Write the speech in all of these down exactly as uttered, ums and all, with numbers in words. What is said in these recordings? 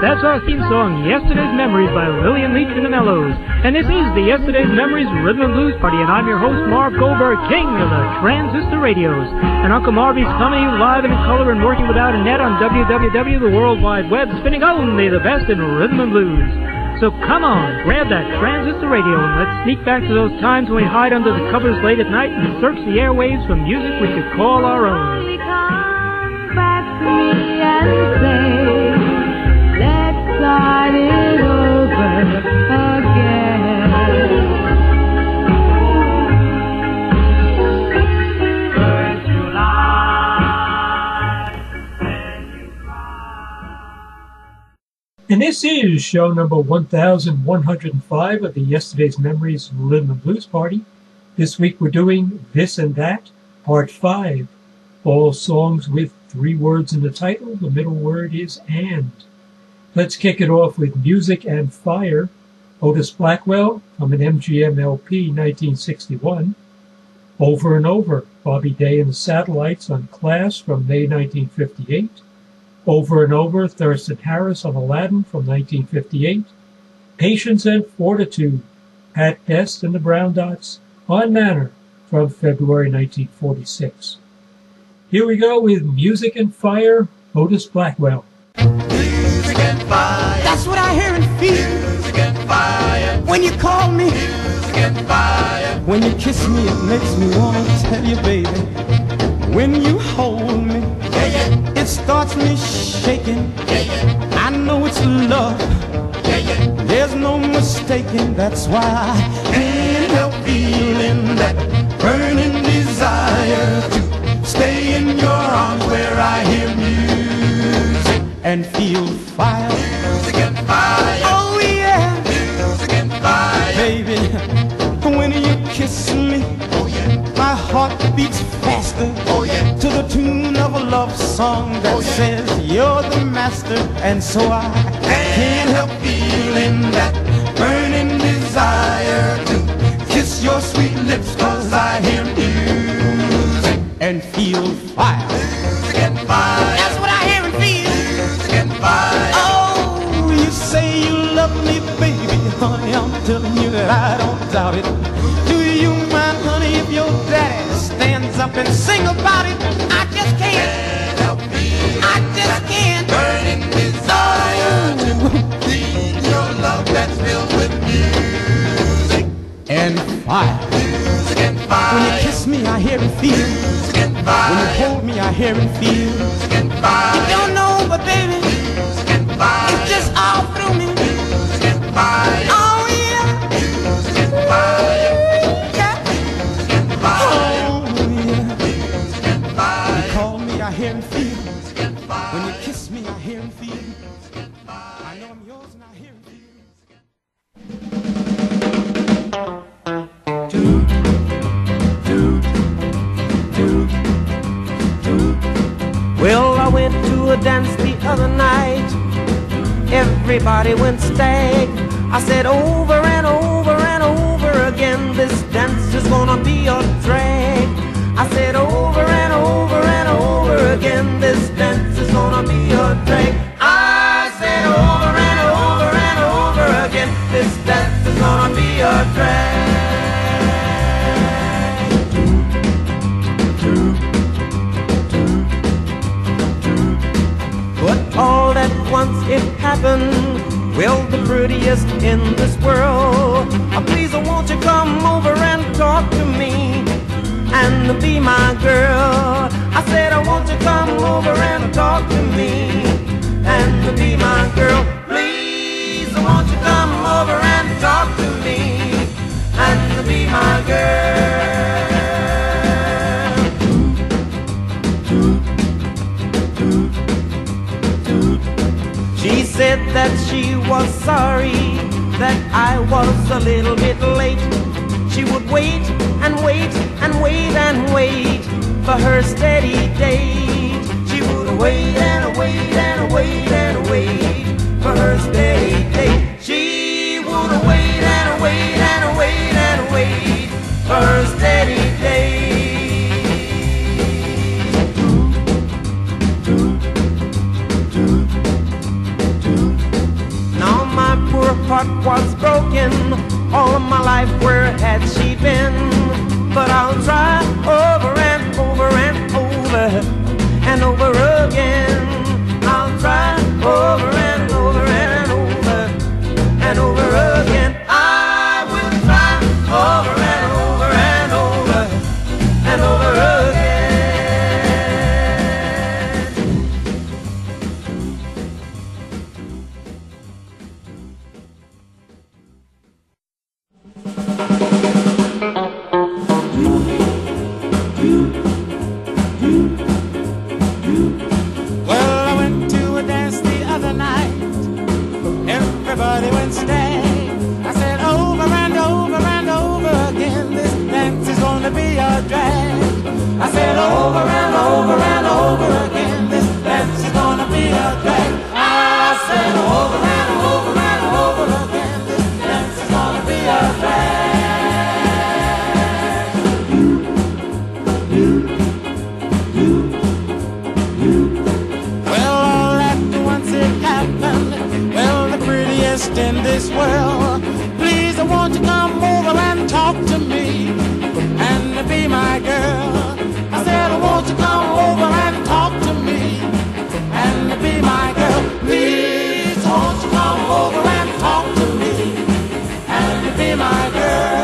That's our theme song, Yesterday's Memories by Lillian Leach and the Mellows. And this is the Yesterday's Memories Rhythm and Blues Party, and I'm your host, Marv Goldberg, king of the transistor radios. And Uncle Marvy's coming to you live and in color and working without a net on W W W, the World Wide Web, spinning only the best in rhythm and blues. So come on, grab that transistor radio and let's sneak back to those times when we hide under the covers late at night and search the airwaves for music we could call our own. Come back to me and say, let's start it over again. First July, when you cry. And this is show number one thousand one hundred five of the Yesterday's Memories Rhythm and Blues Party. This week we're doing This and That, Part five. All songs with three words in the title. The middle word is and. Let's kick it off with Music and Fire. Otis Blackwell from an M G M L P nineteen sixty-one. Over and Over, Bobby Day and the Satellites on Class from May nineteen fifty-eight. Over and Over, Thurston Harris on Aladdin from nineteen fifty-eight. Patience and Fortitude, Pat Best and the Brown Dots on Manor from February nineteen forty-six. Here we go with Music and Fire, Otis Blackwell. Music and fire. That's what I hear and feel. Music and fire. When you call me. Music and fire. When you kiss me, it makes me want to tell you, baby. When you hold me, yeah, yeah. It starts me shaking. Yeah, yeah. I know it's love. Yeah, yeah. There's no mistaking. That's why I can't help feeling that burning desire to stay in your arms where I hear music and feel fire. Music and fire. Oh yeah. Music and fire. Baby, when you kiss me, oh yeah, my heart beats faster. Oh yeah. To the tune of a love song that oh, yeah. says you're the master, and so I can't help feeling that burning desire to kiss your sweet lips, 'cause I hear music and feel fire. Music and fire. That's what I hear and feel. Music and fire. Oh, you say you love me, baby, honey, I'm telling you that I don't doubt it. Do you mind, honey, if your daddy stands up and sing about it? I just can't, can't help me. I just can't. Burning desire to feel your love that's filled with music and fire. Music and fire. When you kiss me, I hear and feel. Music and fire. When you hold me, I hear and feel. Music and fire. You don't know, but baby, music and fire. It's just all through me. Music and fire. Oh yeah. Music and fire. Yeah. Music and fire. Oh yeah. Music and fire. When you call me, I hear and feel. Music and fire. When you kiss me, I hear and feel. Music and fire. I know I'm yours and I hear and feel. Well, I went to a dance the other night. Everybody went stag. I said over and over and over again, this dance is gonna be a drag. I said over and over and over again, this dance is gonna be a drag. I said over and over and over again, this dance is gonna be a drag. But all at once it happened. Well, the prettiest in this world. Oh, please, won't you come over and talk to me and be my girl? I said, I want you to come over and talk to me and be my girl. Please, won't you come over and talk to me and be my girl? She said that she was sorry that I was a little bit late. She would wait and wait and wait and wait for her steady date. She would wait and wait and wait and wait for her steady date. She would wait and wait and wait and wait for her steady date. life, where had she been? But I'll try over and over and over and over again. I'll try over and over and over and over again. I will try over and over and over and over again. Well, I went to a dance the other night. Everybody went stay. I said over and over and over again, this dance is gonna be a drag. I said over and over and over again, this dance is gonna be a drag. I said over and over and over again, this dance is gonna be a drag. Well, all at once it happened. Well, the prettiest in this world. Please, I want you to come over and talk to me and be my girl. I said, I want you to come over and talk to me and be my girl. Please, won't you come over and talk to me and be my girl.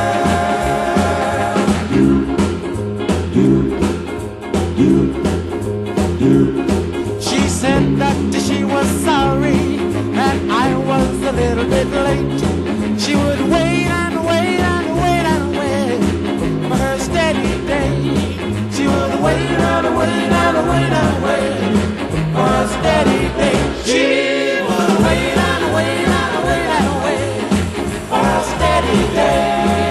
She said that she was sorry that I was a little bit late. She would wait and wait and wait and wait for her steady day. She would wait and wait and wait and wait for her steady day. She would wait and wait and wait and wait for her steady day.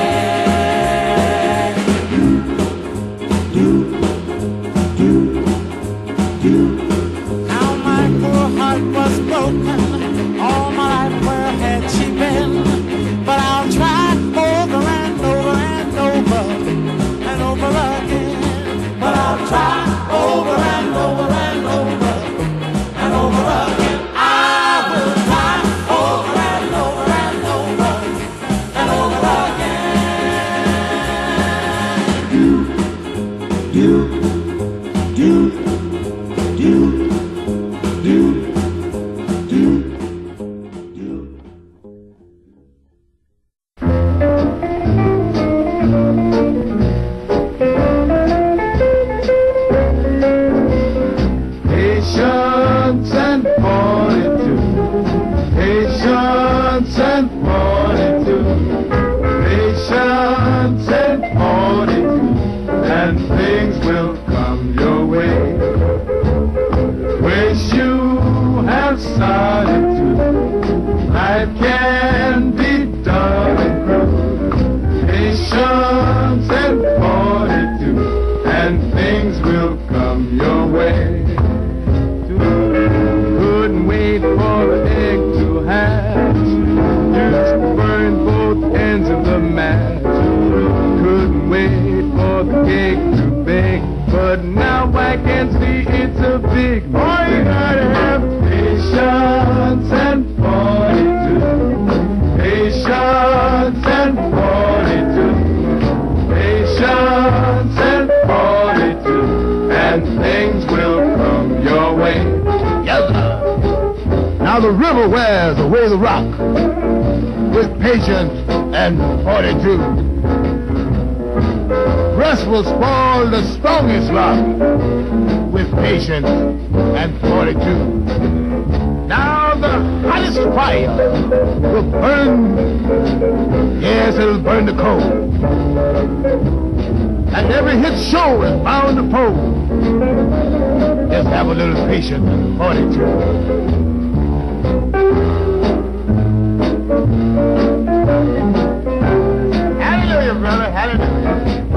Now my poor heart was broken. All my life, where had she been? But I'll try over and over and over and over again. But I'll try over and over and over and over again. I will try over and over and over and over again. You, you, you, you, you, you. Patience and fortitude, patience and fortitude, patience and fortitude, and things will come your way. Wish you have solitude, life can be dull and cruel. Patience and fortitude, and things will come your way. Couldn't wait for the egg to hatch, used to burn both ends of the match. Couldn't wait for the cake to bake, but now I can see it's a big mistake. Oh, you gotta have patience and fortitude, patience and fortitude, patience and fortitude, and things will come your way. Yes, sir. Now the river wears away the rock with patience and fortitude. Rust will spoil the strongest rock with patience and fortitude. Now the hottest fire will burn, yes, it'll burn the coal. And every hit show is bound to fold. Just have a little patience and fortitude. Hallelujah, brother, hallelujah.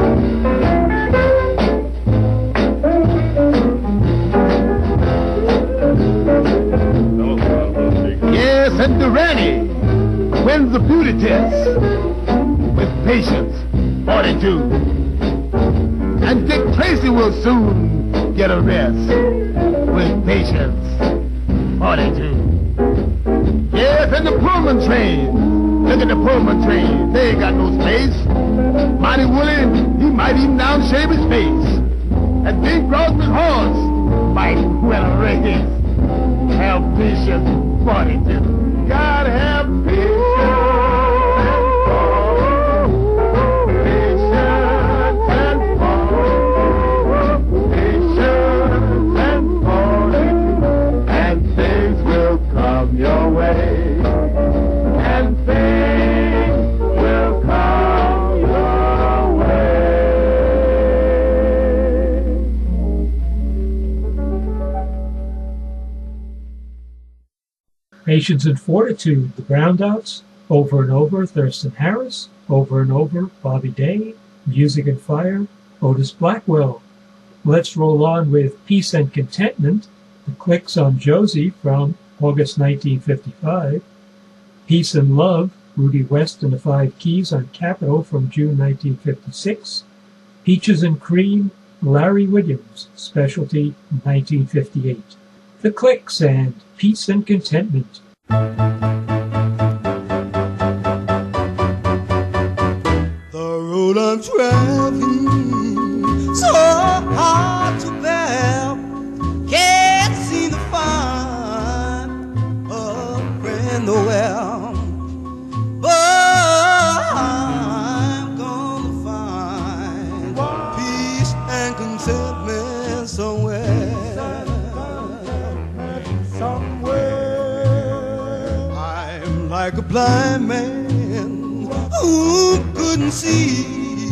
Yes, and Durrani wins the beauty test with patience, fortitude. And Dick Tracy will soon get a rest with patience, fortitude. Yes, and the Pullman train Look at the Pullman train. They ain't got no space. Mighty Willie, he might even down shave his face. And Bing Crosby's horse might well a race. Have patience, forty-two. God have patience. Your way, and things will come your way. Patience and Fortitude, the Brown Dots, Over and Over, Thurston Harris, Over and Over, Bobby Day, Music and Fire, Otis Blackwell. Let's roll on with Peace and Contentment, the Clicks on Josie from August nineteen fifty-five, Peace and Love, Rudy West and the Five Keys on Capitol from June nineteen fifty-six, Peaches and Cream, Larry Williams, Specialty, nineteen fifty-eight. The Clicks and Peace and Contentment. The road I'm traveling, so hard to bear, can't see the fun nowhere, but I'm gonna find peace and contentment somewhere. Somewhere. I'm like a blind man who couldn't see.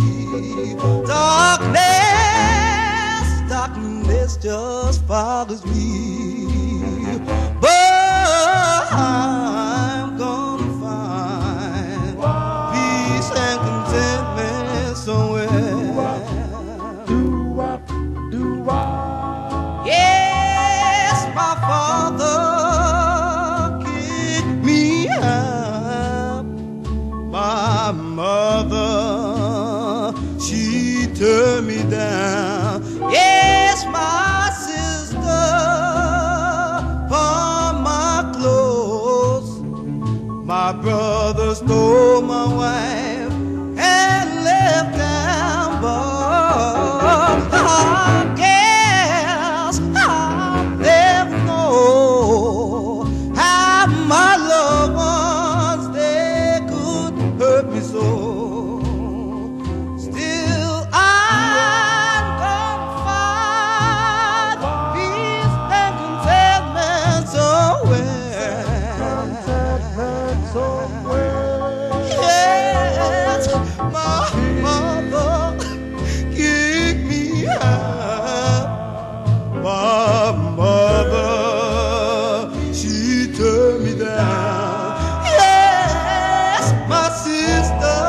Darkness, darkness just bothers me, but I'm gonna find peace and contentment somewhere. Do-wop, do-wop. Yes, my father kicked me out. My mother, she turned me down. Yes, my sister, my brother stole my wife and left town, but I guess I'll never know how my loved ones, they could hurt me so. Still I'm gonna find peace and contentment somewhere. Yes, my mother kicked me out. My mother, she turned me down. Yes, my sister,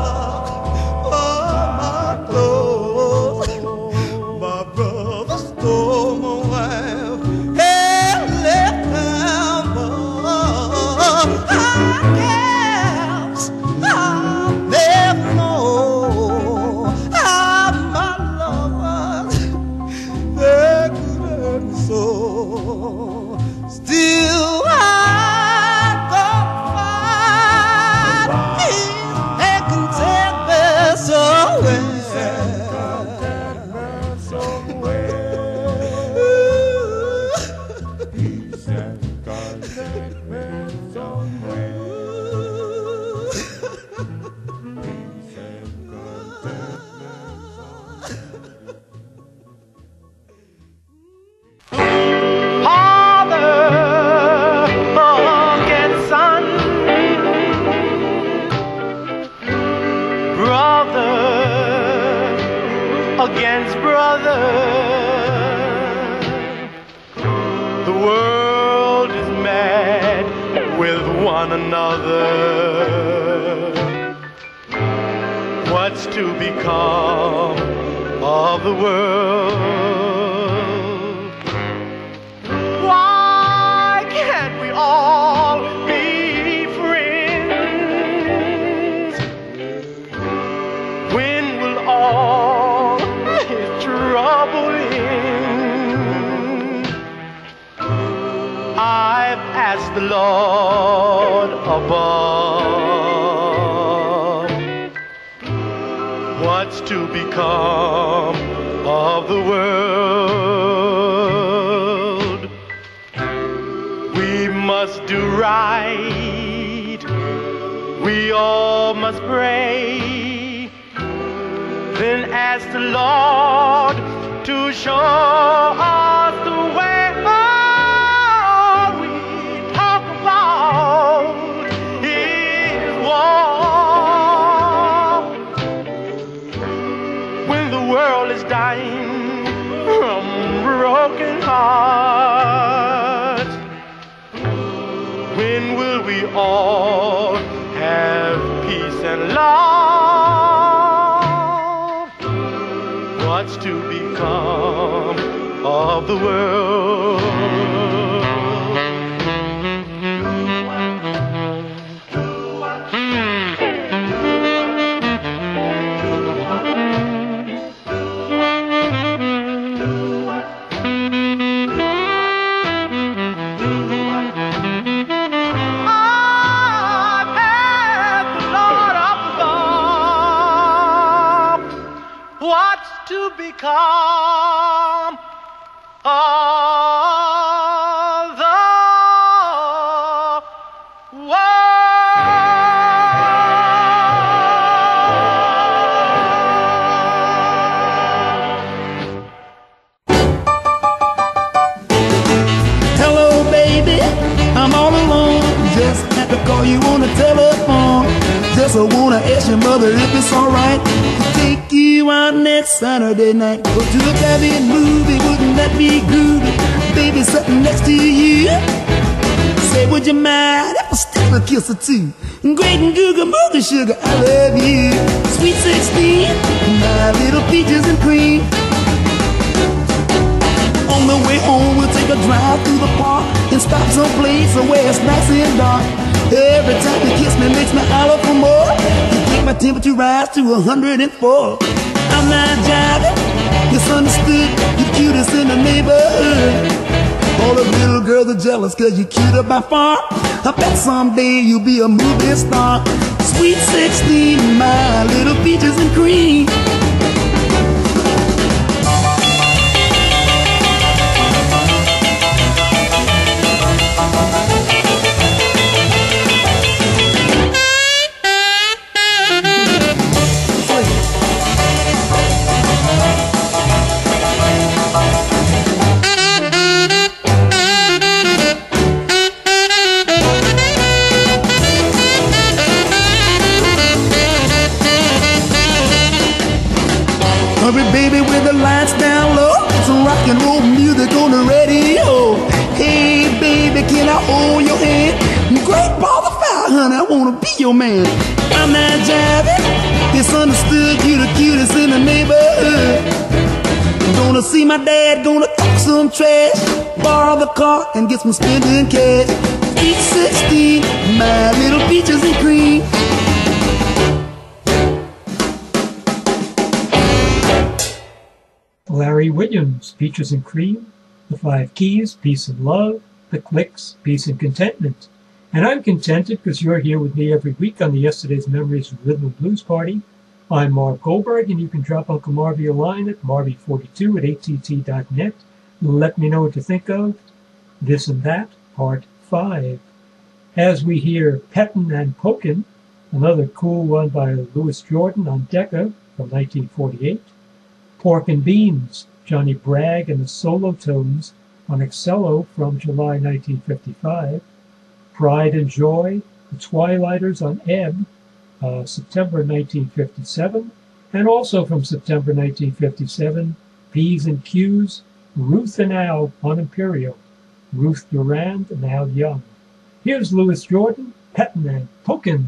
oh, my clothes. My brother stole my wife and left town, but I guess I'll never know how my lovers, they could hurt me so. Still I'm gonna find peace and contentment somewhere. Peace and contentment somewhere. Father against son, brother against brother. The world is mad with one another. What's to become of the world? Why can't we all be friends? When will all his trouble end? I've asked the Lord above what's to become of the world? We must do right, we all must pray, then ask the Lord to show us the way. All we talk about is war. When the world is dying from broken hearts, when will we all have peace and love? What's to become of the world? Become of the world. Hello, baby, I'm all alone. Just had to call you on the telephone. Just wanna ask your mother if it's alright to take you out next Saturday night. Go to the drive-in movie, wouldn't that be groovy? Baby sitting next to you. Say, would you mind if I still a kiss or two? Great and Googa Mooga Sugar, I love you. Sweet sixteen, my little peaches and cream. On the way home, we'll take a drive through the park and stop someplace where it's nice and dark. Every time you kiss me makes me holler for more. You make my temperature rise to one hundred four. I'm not jiving, misunderstood. You're the cutest in the neighborhood. All the little girls are jealous cause you're cuter by far. I bet someday you'll be a movie star. Sweet sixteen, my little peaches and cream. Hurry, baby, with the lights down low. Some rock and roll music on the radio. Hey, baby, can I hold your hand? Great ball of fire, honey, I wanna be your man. I'm not jiving, misunderstood. You the cutest in the neighborhood. Gonna see my dad, gonna talk some trash. Borrow the car and get some spending cash. Sweet sixteen, my little peaches and cream. Larry Williams, Peaches and Cream, The Five Keys, Peace and Love, The Clicks, Peace and Contentment. And I'm contented because you're here with me every week on the Yesterday's Memories Rhythm and Blues Party. I'm Marv Goldberg, and you can drop Uncle Marvy a line at marvy forty-two at a t t dot net. Let me know what you think of This and That, Part five. As we hear Pettin' and Pokin', another cool one by Louis Jordan on Decca from nineteen forty-eight. Pork and Beans, Johnny Bragg and the Solo Tones on Excello from July nineteen fifty-five. Pride and Joy, the Twilighters on Ebb, uh, September nineteen fifty-seven. And also from September nineteen fifty-seven, P's and Q's, Ruth and Al on Imperial, Ruth Durand and Al Young. Here's Louis Jordan, Pettin' and Pokin'.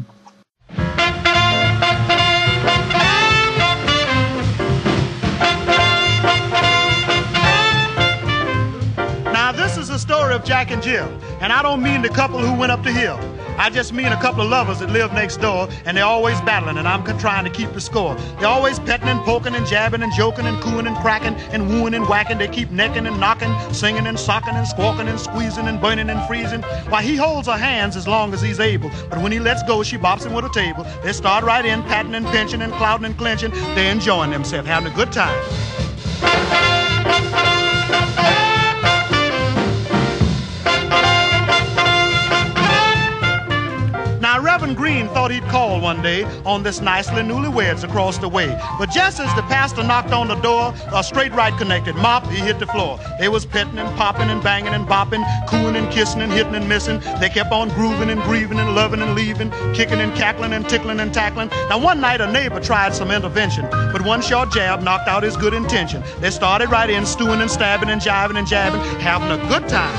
Now, this is the story of Jack and Jill, and I don't mean the couple who went up the hill. I just mean a couple of lovers that live next door, and they're always battling, and I'm trying to keep the score. They're always petting and poking and jabbing and joking and cooing and cracking and wooing and whacking. They keep necking and knocking, singing and socking and squawking and squeezing and burning and freezing. Why, he holds her hands as long as he's able, but when he lets go, she bops him with a table. They start right in, patting and pinching and clouting and clenching. They're enjoying themselves, having a good time. Now, Reverend Green thought he'd call one day on this nicely newlyweds across the way. But just as the pastor knocked on the door, a straight right connected. Mop, he hit the floor. They was petting and popping and banging and bopping, cooing and kissing and hitting and missing. They kept on grooving and grieving and loving and leaving, kicking and cackling and tickling and tackling. Now, one night a neighbor tried some intervention, but one short jab knocked out his good intention. They started right in, stewing and stabbing and jiving and jabbing, having a good time.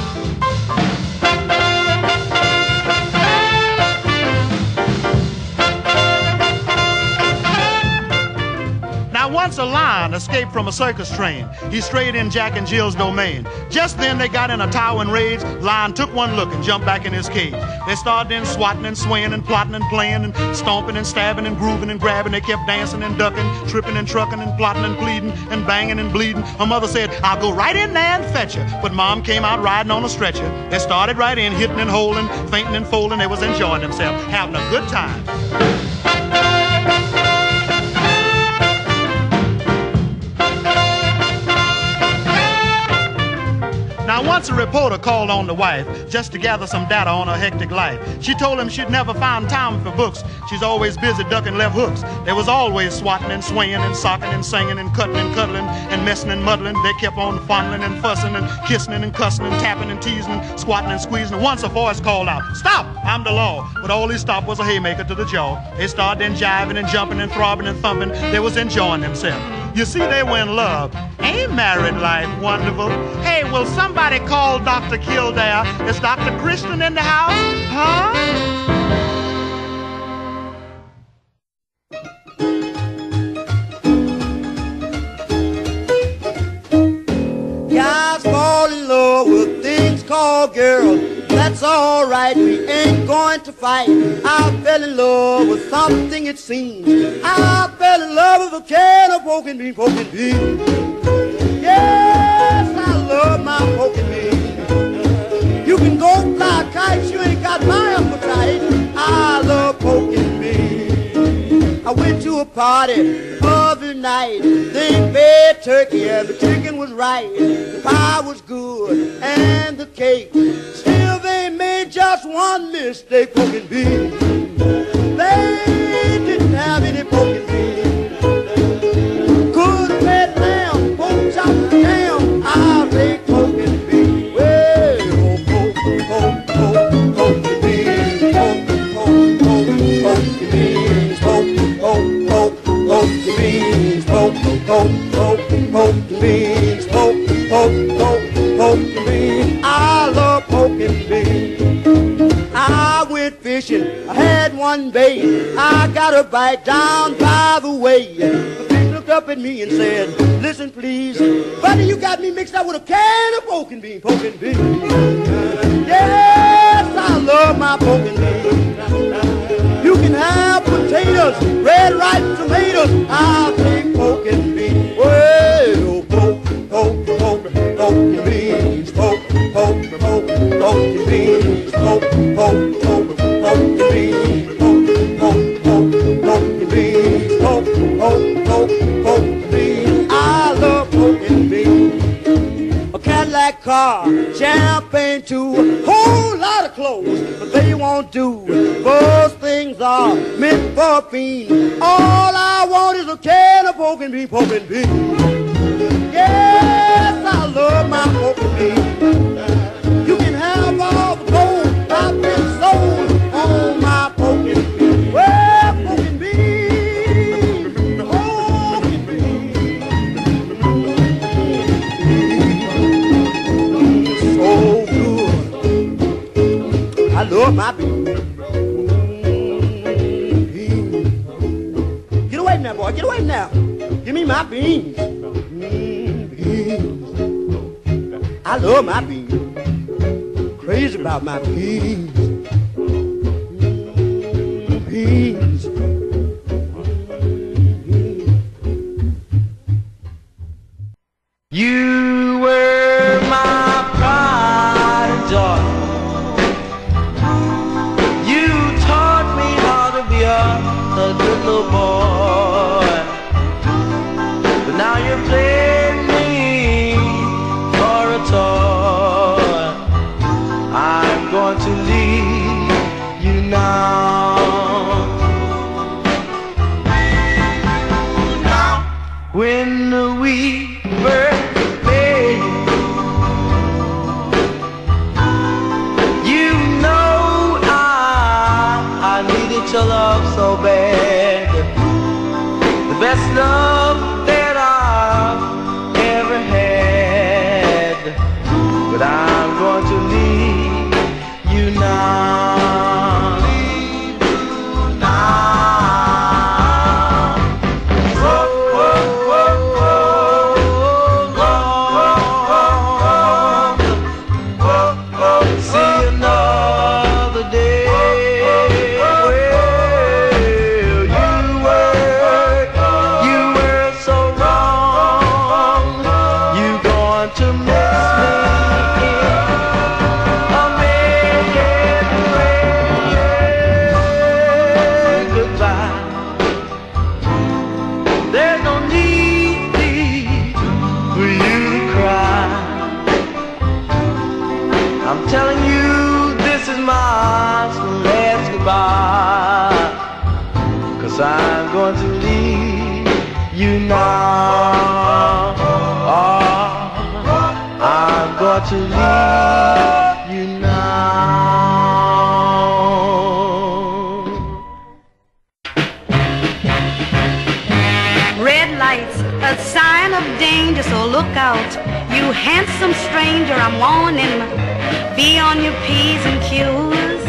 Once a lion escaped from a circus train. He strayed in Jack and Jill's domain. Just then they got in a towering rage. Lion took one look and jumped back in his cage. They started in swatting and swaying and plotting and playing and stomping and stabbing and grooving and grabbing. They kept dancing and ducking, tripping and trucking and plotting and pleading and banging and bleeding. Her mother said, "I'll go right in there and fetch her." But Mom came out riding on a stretcher. They started right in, hitting and holding, fainting and folding. They was enjoying themselves, having a good time. Now, once a reporter called on the wife just to gather some data on her hectic life. She told him she'd never found time for books. She's always busy ducking left hooks. There was always swatting and swaying and socking and singing and cutting and cuddling and messing and muddling. They kept on fondling and fussing and kissing and cussing and tapping and teasing and squatting and squeezing. And once a voice called out, "Stop, I'm the law." But all he stopped was a haymaker to the jaw. They started then jiving and jumping and throbbing and thumping. They was enjoying themselves. You see, they were in love. Ain't married life wonderful? Hey, will somebody call Doctor Kildare? Is Doctor Christian in the house? Huh? Guys fall in love with things called girls. That's alright, we ain't going to fight. I fell in love with something it seems. I fell in love with a can of poking bean, poking bean. Yes, I love my poking bean. You can go fly kites, you ain't got my appetite. I love poking bean. I went to a party the other night. They fed turkey and the chicken was right. The pie was good and the cake. Still they made just one mistake, poking bean. They didn't have any poking bean. Could have had lamb, pork chop, ham. I'll take poking bean. Well, oh, poke, poke, poke, poking beans, poke, poke, poke, poking beans, poke, poke, poke, poking beans, poke, poke, poke, poking beans, poke, poke, poke, poking beans. I love poking beans. I went fishing, I had one bait. I got a bite down by the way. The fish looked up at me and said, "Listen, please, buddy, you got me mixed up with a can of poking bean, poking bean." Yes, I love my poking bean. You can have potatoes, red ripe tomatoes. I'll take poking bean. Well, poke, poke, poke, poking beans, poke, poke, poke, poking beans, poke, poke, poke, poking beans, poke, poke, poke, poking beans, poke, poke, poke, poking beans. I love poking beans. A Cadillac car, champagne too, a whole lot of clothes, but they won't do. Those things are meant for a fiend. All I want is a can of poking bean, poking bean. Yes, I love my poking bean. You can have all the gold I've been sold on my poking bean. Well, poking bean, poking bean. So good. I love my bean. Bean. Get away now, boy. Get away now. Give me my beans. I love my beans. Crazy about my beans. please. You were my pride and joy. You taught me how to be a, a good little boy. But now you're playing me for a toy. I'm going to leave you now. Now, when we first met, you know I, I needed your love so bad. The best love that I've ever had. But I'm going to leave you now. Leave you now. Whoa, whoa, whoa, whoa, whoa, whoa, whoa. See another day. Well, you were, you were so wrong. You going to miss me a million ways. Goodbye. There's no need for you to cry. I'm telling you, this is my last goodbye. Cause I'm going to leave you now. Oh, I'm going to leave you now. Red lights, a sign of danger, so look out. You handsome stranger, I'm warning. Be on your P's and Q's.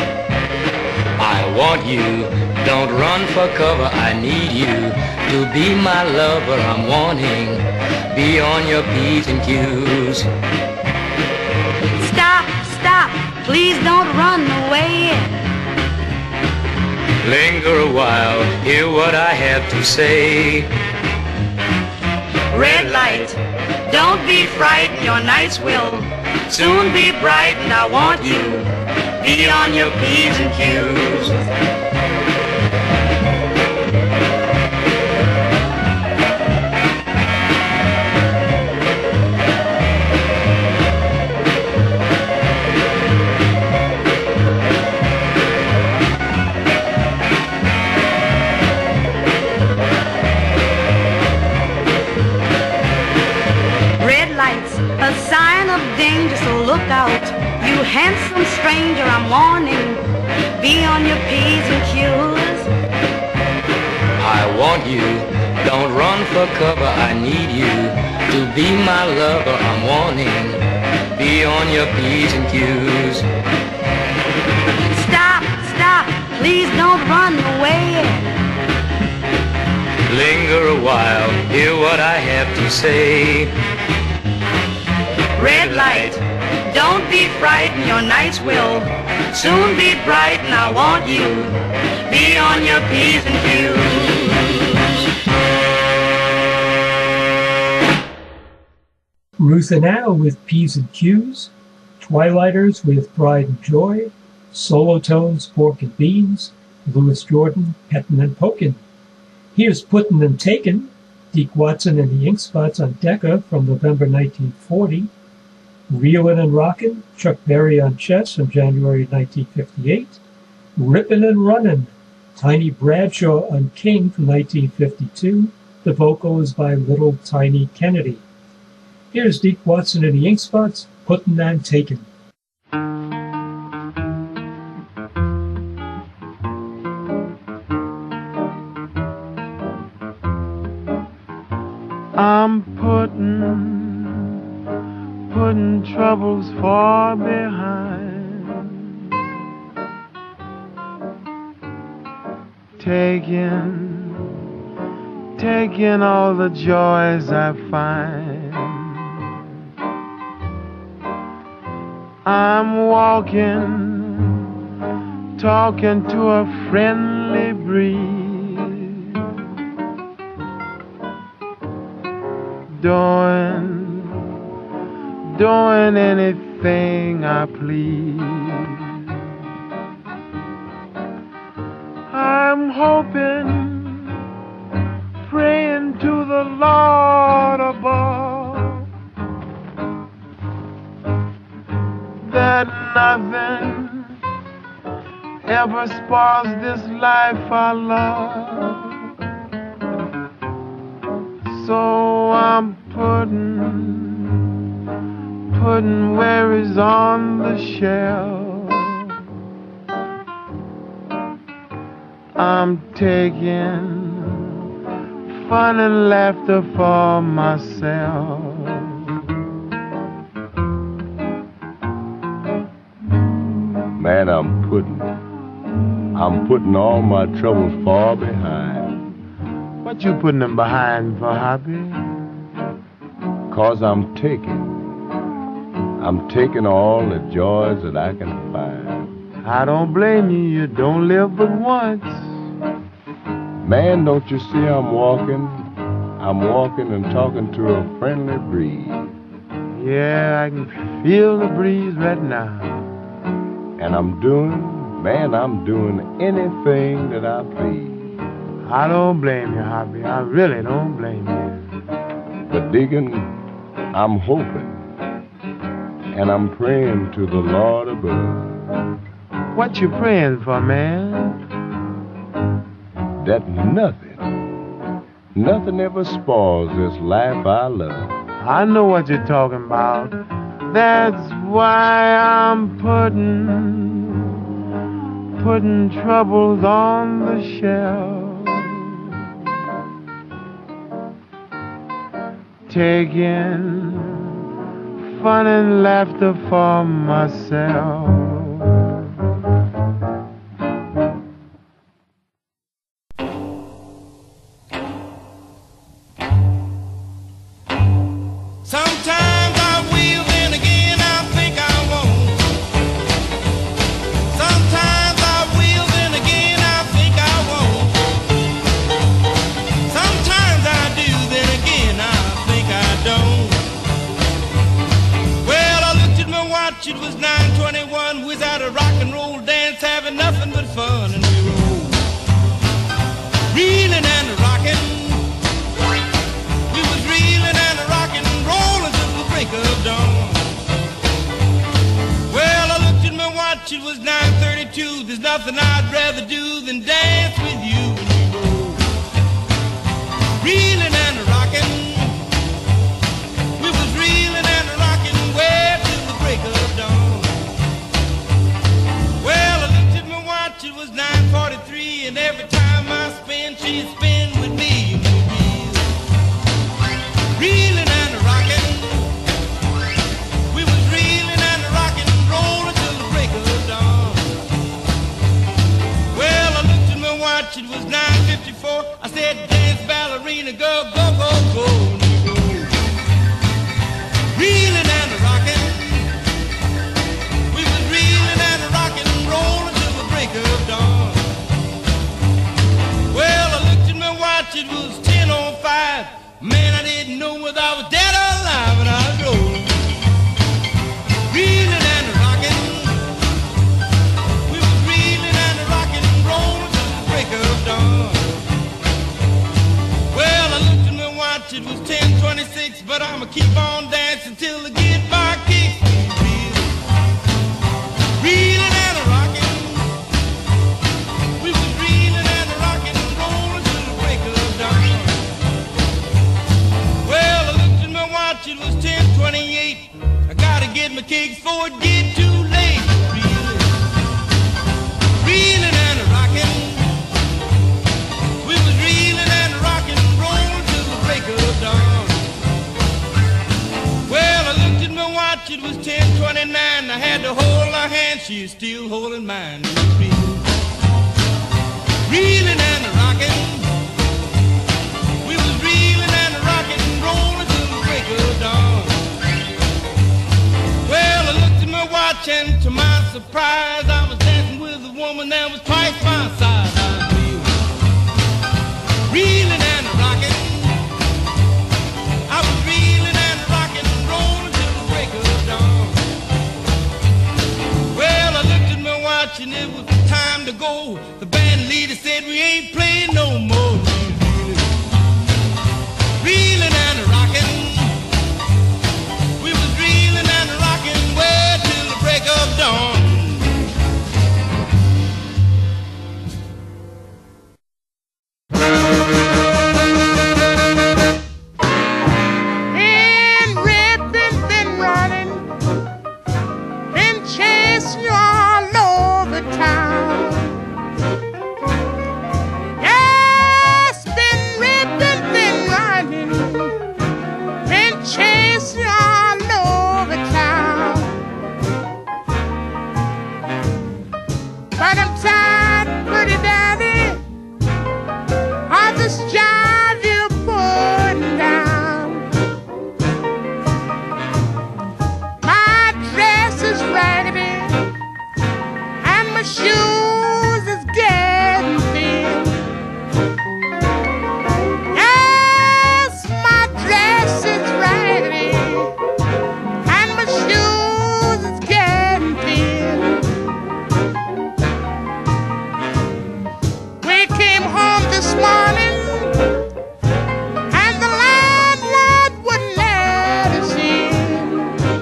I want you, don't run for cover, I need you to be my lover, I'm wanting. Be on your P's and Q's. Stop, stop, please don't run away. Linger a while, hear what I have to say. Red light, don't be frightened, your nights will soon be bright, and I want you, be on your P's and Q's. Red lights, a sign of danger, so look out. You handsome stranger, I'm warning. Be on your P's and Q's. I want you, don't run for cover, I need you to be my lover, I'm wanting. Be on your P's and Q's. Stop, stop, please don't run away. Linger a while, hear what I have to say. Red light, don't be frightened, your nights will soon be bright, and I want you, be on your P's and Q's. Ruth and Al with P's and Q's, Twilighters with Pride and Joy, Solo Tones, Pork and Beans, Louis Jordan, Pettin' and Pokin'. Here's Puttin' and Takin', Deke Watson and the Ink Spots on Decca from November nineteen forty, Reelin' and Rockin', Chuck Berry on chess from January nineteen fifty-eight, Rippin' and Runnin', Tiny Bradshaw on King from nineteen fifty-two. The vocal is by Little Tiny Kennedy. Here's Deke Watson and the Ink Spots, Puttin' and Takin'. I'm putting, putting troubles far behind, taking, taking all the joys I find. I'm walking, talking to a friend friendly breeze, doing, doing anything I please. I'm hoping, praying to the Lord above, that nothing ever spoils this life I love. So I'm putting, putting worries on the shelf. I'm taking fun and laughter for myself. Man, I'm putting, I'm putting all my troubles far behind. What you putting them behind for, Hobby? 'Cause I'm taking, I'm taking all the joys that I can find. I don't blame you, you don't live but once. Man, don't you see I'm walking, I'm walking and talking to a friendly breeze. Yeah, I can feel the breeze right now. And I'm doing, man, I'm doing anything that I please. I don't blame you, Hobby, I really don't blame you. But Deacon, I'm hoping, and I'm praying to the Lord above. What you praying for, man? That nothing, nothing ever spoils this life I love. I know what you're talking about. That's why I'm putting, putting troubles on the shelf. Taking fun and laughter for myself. It was nine twenty-one, we was at a rock and roll dance, having nothing but fun, and we rolled, reeling and rocking. We was reeling and rocking, rolling till the break of dawn. Well, I looked at my watch, it was nine thirty-two. There's nothing I'd rather do than dance with you, and we rolled, reeling and rocking. We was reeling and rocking, way till the break of dawn. Well, I looked at my watch, it was nine forty-three, and every time I spin, she'd spin with me. Reeling and rocking. We was reeling and rocking, rolling till the break of dawn. Well, I looked at my watch, it was nine fifty-four. I said, dance, ballerina, go, go, go, go. Reeling and rocking. We was reeling and rocking, rolling till the break of dawn. Well, I looked at my watch, it was ten oh five. Man, I didn't know whether I was dead or alive, and I was rolling, reeling and rocking. We was reeling and rocking, rolling till the break of dawn. Well, I looked at my watch, it was ten twenty-six, but I'ma keep on dancing till I get my kicks. Reeling and rocking. We was reeling and rocking, rolling till the break of dawn. Well, I looked at my watch, it was ten twenty-eight. I gotta get my kicks before it get too late. Reeling, reeling and rocking. We was reeling and rocking, rolling till the break of dawn. Well, I looked at my watch, it was ten twenty-nine. I had to hold her hand, she's still holding mine. Reeling, reeling and rocking. We was reeling and rocking, rolling till the break of dawn. Well, I looked at my watch, and to my surprise, I was dancing with a woman that was twice my size. I was reeling, it was time to go, the band leader said we ain't playing no more. Reeling and rocking, we was reeling and rocking way till the break of dawn. Been ripping, been running, been chasing you all over town. Yes, been ripping, been running, been chasing you all over town. But I'm tired, pretty daddy, of this job you're putting down. My dress is raggedy and my shoes is getting thin. Yes, my dress is raggedy and my shoes is getting thin. We came home this morning and the landlord wouldn't let us in.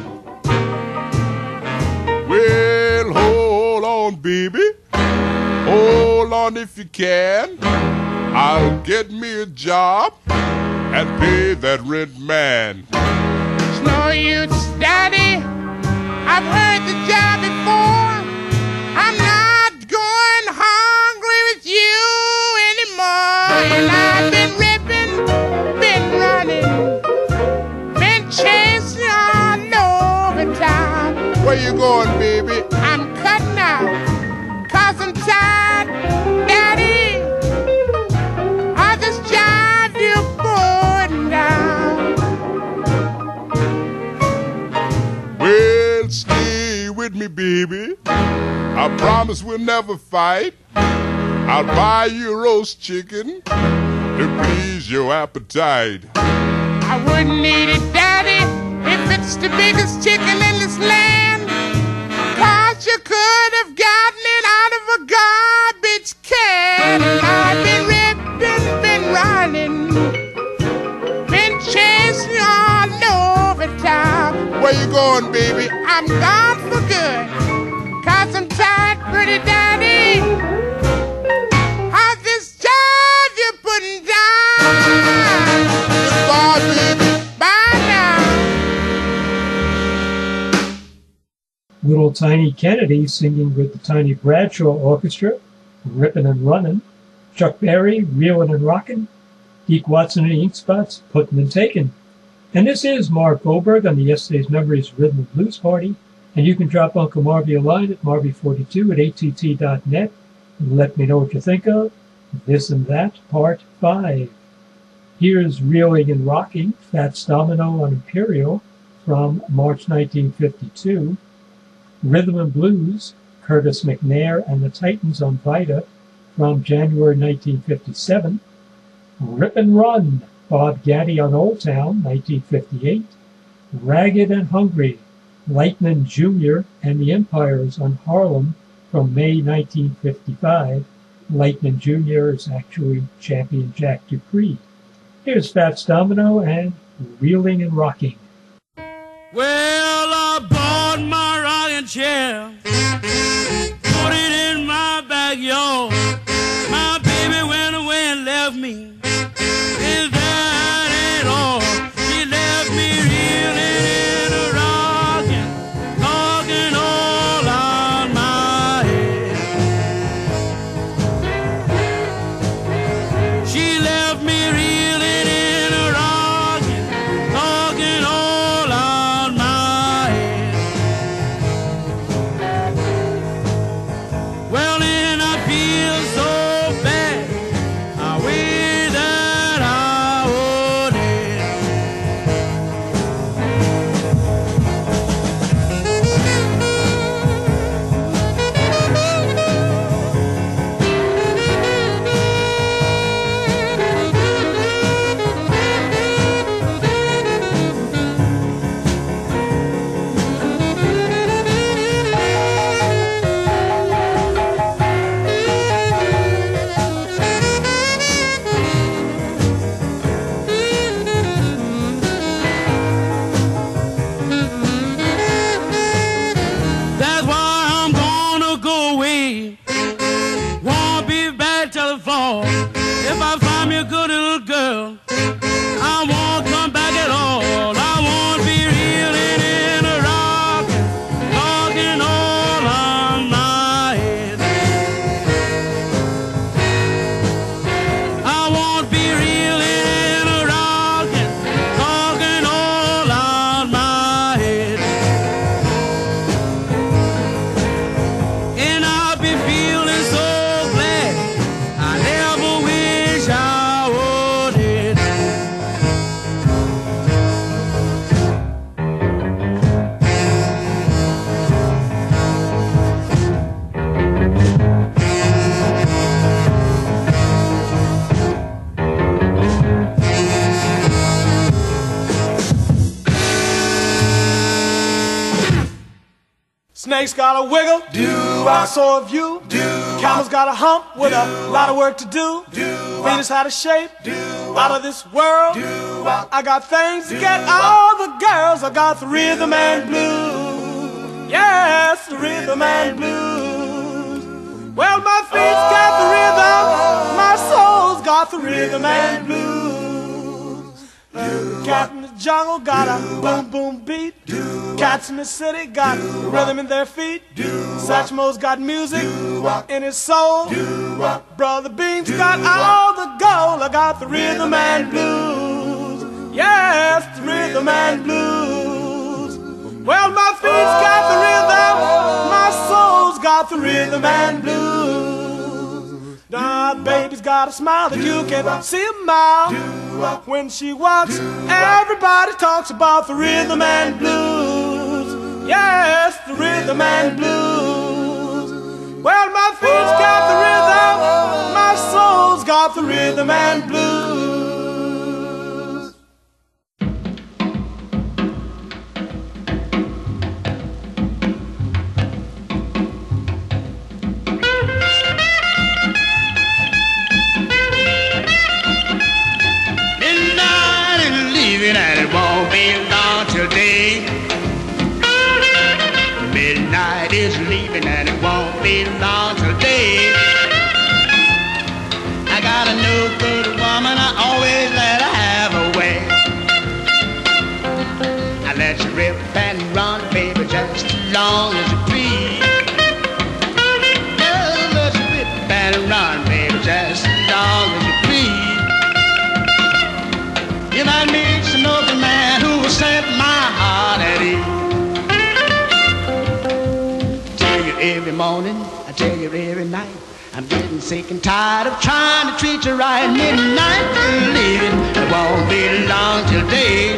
Well, hold on, baby. Hold on if you can. I'll get me a job and pay that rent man. It's no use, Daddy. I've heard the job before. I'm not going hungry with you anymore. And I've been ripping, been running, been chasing all over town. Where you going, baby? I'm cutting out, cause I'm tired, Daddy, of this job you're putting down. Well, stay with me, baby. I promise we'll never fight. I'll buy you a roast chicken to please your appetite. I wouldn't eat it, Daddy, if it's the biggest chicken in this land. Cause you could have gotten it out of a garbage can. And I've been ripping, been running, been chasing you all over town. Where you going, baby? I'm gone for good, cause I'm tired, pretty Daddy, of this job you're putting down. Goodbye, baby. Bye now. Little Tiny Kennedy singing with the Tiny Bradshaw Orchestra, Rippin' and Runnin', Chuck Berry, Reelin' and Rockin', Deke Watson and the Ink Spots, Puttin' and Takin'. And this is Marv Goldberg on the Yesterday's Memories Rhythm and Blues Party, and you can drop Uncle Marvy a line at marvy forty-two at A T T dot net and let me know what you think of This and That, Part five. Here's Reeling and Rocking, Fats Domino on Imperial from March nineteen fifty-two. Rhythm and Blues, Curtis McNair and the Titans on Vita from January nineteen fifty-seven. Rip and Run, Bob Gaddy on Old Town, nineteen fifty-eight. Ragged and Hungry, Lightman Junior and the Empires on Harlem from May nineteen fifty-five. Lightman Junior is actually Champion Jack Dupree. Here's Fats Domino and Reeling and Rocking. Well, I bought my rocking chair, put it in my backyard. My baby went away and left me. Is that it all? She left me reeling and a rocking, talking all out my head. She left me reeling and a rocking, talking all out my Snake's got a wiggle, do-wop. So have you. Do-wop. Camel's got a hump with a lot of work to do. Do-wop. Venus had a shape do-wop. Out of this world. Do-wop. I got things to get all the girls. I got the rhythm and blues. Yes, the rhythm and blues. Well, my feet's got the rhythm, my soul's got the rhythm and blues. Uh, cat in the jungle got a boom boom beat. Cats in the city got rhythm in their feet. Satchmo's got music in his soul. Brother Bean's got all the gold. I got the rhythm and blues. Yes, the rhythm and blues. Well, my feet's got the rhythm, my soul's got the rhythm and blues. Now, baby's got a smile that you can see a mile. When she walks, everybody talks about the rhythm and blues. Yes, the rhythm and blues. Well, my feet's got the rhythm, my soul's got the rhythm and blues. And it won't be long till day. Midnight is leaving and it won't be long till day. I got a no good woman, I always let her have her way. I let you rip and run, baby, just as long as you please. Just let you rip and run, baby, just as long as you please. You might meet some open man who will set my heart at ease. I tell you every morning, I tell you every night, I'm getting sick and tired of trying to treat you right. Midnight you're leaving, it won't be long till day.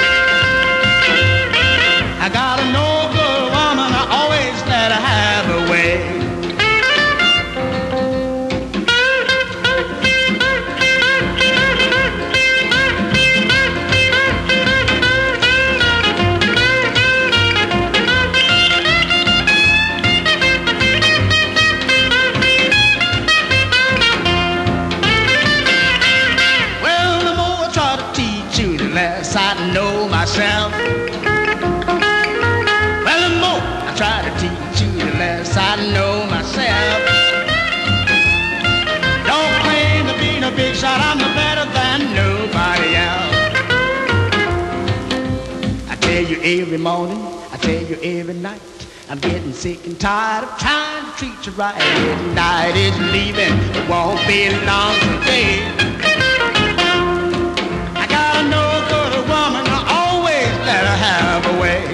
I got a no good woman, I always let her have her way. I know myself. Well, the more I try to teach you, the less I know myself. Don't claim to be no big shot, I'm no better than nobody else. I tell you every morning, I tell you every night, I'm getting sick and tired of trying to treat you right. Midnight is leaving, it won't be long today. Let her have a way.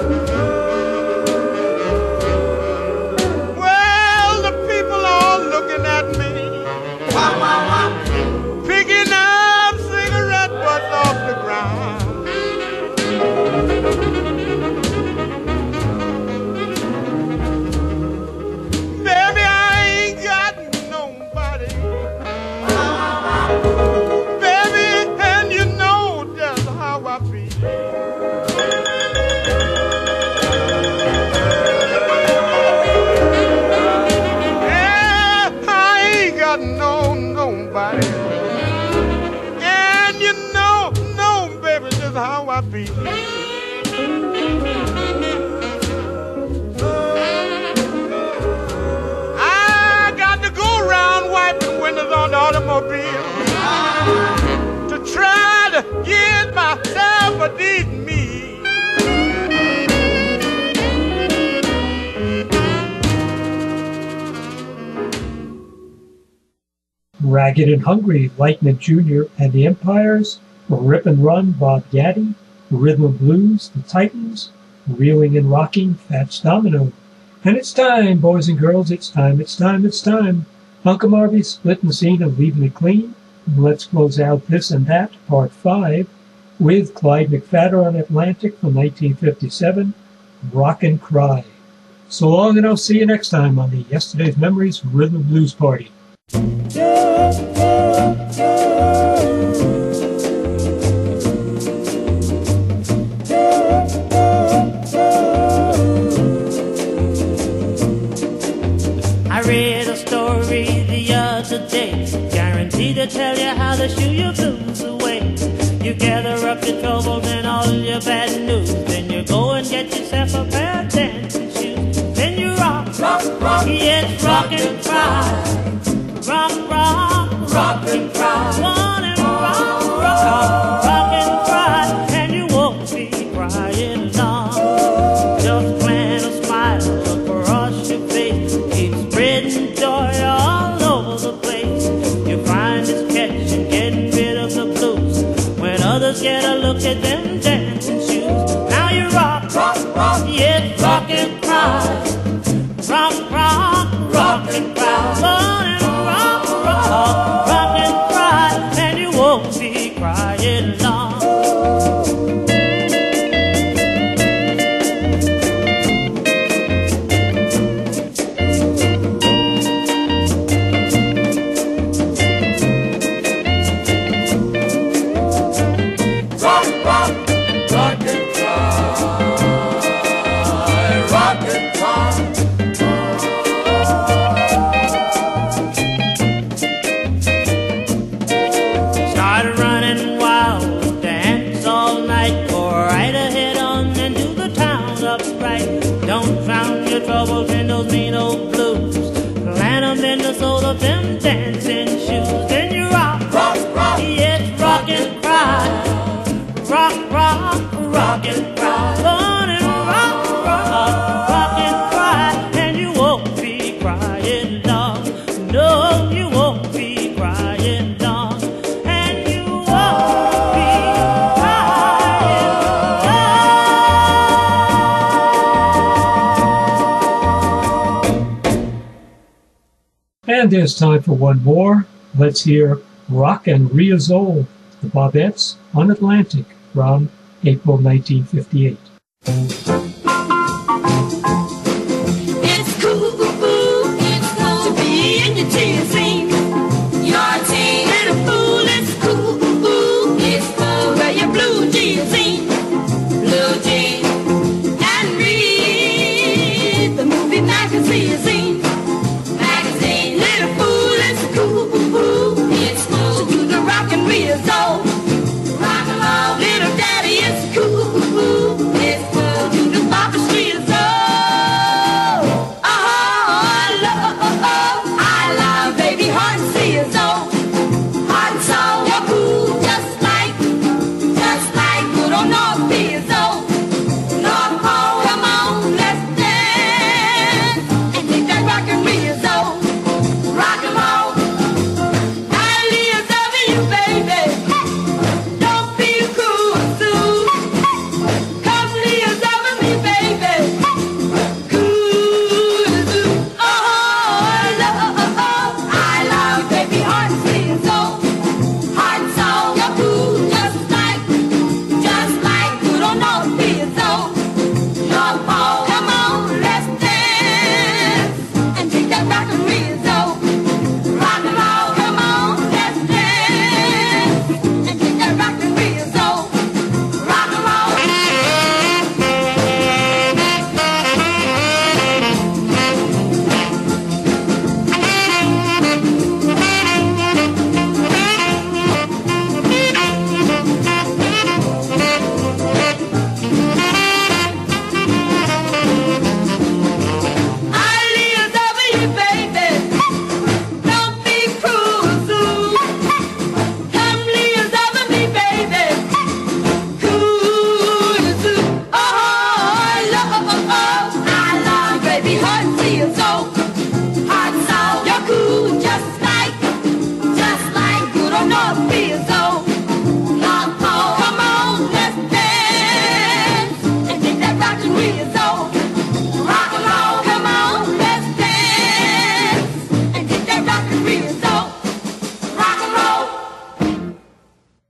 Well, the people all look automobile. I got to go around wiping windows on the automobile to try to get myself a decent meal. Ragged and Hungry, Lightning Junior and the Empires, Rip and Run, Bob Gaddy, Rhythm and Blues, The Titans, Reeling and Rocking, Fats Domino. And it's time, boys and girls, it's time, it's time, it's time. Uncle Marvy splitting the scene and leaving it clean. And let's close out This and That, Part five, with Clyde McPhatter on Atlantic from nineteen fifty-seven, Rock and Cry. So long, and I'll see you next time on the Yesterday's Memories Rhythm and Blues Party. I read a story the other day, guaranteed to tell you how to shoo your blues away. You gather up your troubles and all your bad news, then you go and get yourself a pair of dancing shoes. Then you rock, rock, rock, yes, rock and cry. Rock, rock, rock and cry. One and rock, rock, rock and cry, and you won't be crying long. Just plant a smile across your face, keep spreading joy all over the place. You find it's catching, getting rid of the blues when others get a look at them dancing shoes. Now you rock, rock, rock, yes, rock and cry. Rock, rock, rock and cry. One and rock, rock, rock and cry, and you won't be crying long. Rock, rock, rock and cry. Rock and cry. Start running wild, dance all night, go right ahead on and do the town upright. Don't drown your troubles in those mean old blues, plant them in the sole of them dancing shoes. Then you rock, rock, rock, yes, rock and cry. Rock, rock, rock and cry. Run and rock, rock, rock and cry, and you won't be crying long. No, you won't be crying long. And you won't be crying long. And there's time for one more. Let's hear Rock and Riazole, the Bobettes on Atlantic from April nineteen fifty-eight.